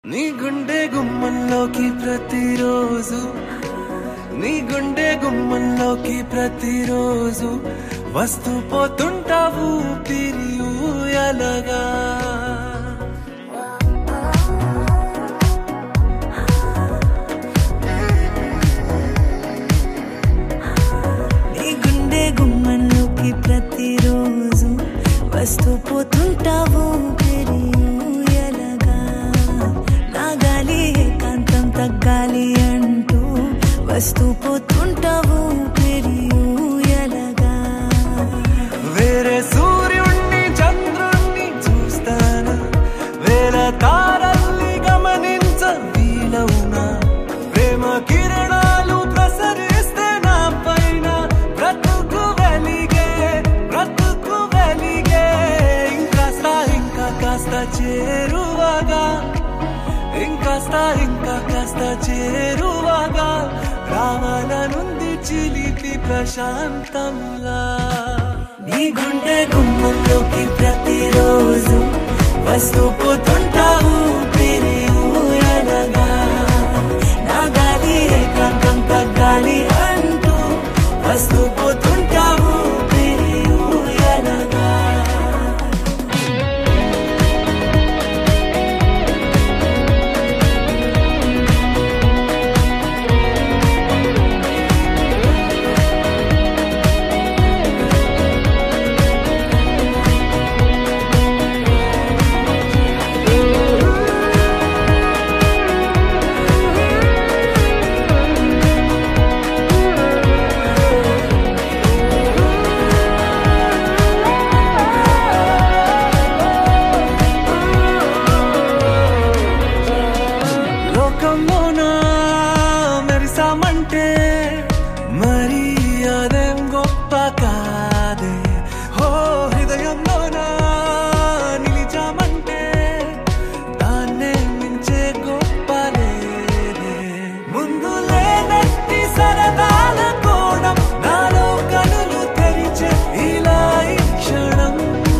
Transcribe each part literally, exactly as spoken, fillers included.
నీ గుండె గుమ్మంలోకి ప్రతిరోజు నీ గుండె గుమ్మంలోకి ప్రతిరోజు వస్తూ పోతుంటావు పిరియలగా నీ గుండె గుమ్మంలోకి ప్రతిరోజు వస్తూ పోతుంటావు తగ్గాలి అంటూ వస్తూ పోతుంటావు పెరియలగా వేరే సూర్యుణ్ణి చంద్రుణ్ణి చూస్తానా వేల తారల్ని గమనించ వీలవునా ప్రేమ కిరణాలు ప్రసరిస్తే నా పైన బ్రతుకు వెలిగే బ్రతుకు వెలిగే ఇంకాస్త ఇంకా కాస్త చేరువగా ఇంకాస్త ఇంకా కాస్త చేరువగా రావాలనుంది చిలిపి ప్రశాంతంలా నీ గుండె గుమ్మంలోకి ప్రతిరోజు వస్తూ పోతుంటావు పిరియలగా నా గాలి ఏకాంతం తగ్గాలి అంటూ వస్తూ పోతుంటావు పిరియలగా మెరిసామంటే మరి అదేం గొప్ప కాదే హో హృదయంలోనా నిలిచామంటే దాన్నే మించే గొప్ప లేదే ముందు లేనట్టి సరదాల కోణం నాలో కనులు తెరిచే ఇలా ఈ క్షణం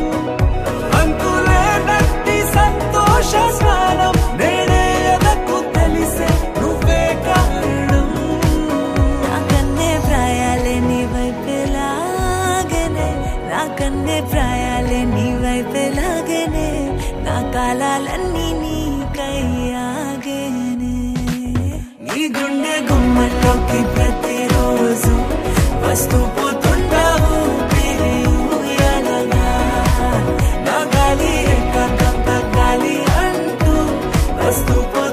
అంతులేనట్టి సంతోష స్నానం నేనే ఎదకు తెలిసే నువ్వే కారణం నాకన్నే ప్రాయాలే నీ వైపెలాగనే నాకన్నే ప్రాయాలే నీ వైపెలాగనే నా కాలాలన్నీ నీకయ్యాగేనే నీ గుండె గుమ్మంలోకి ప్రతిరోజు వస్తూ పోతుంటావు పిరియలగా నా గాలి ఏకాంతం తగ్గాలి అంటూ వస్తూ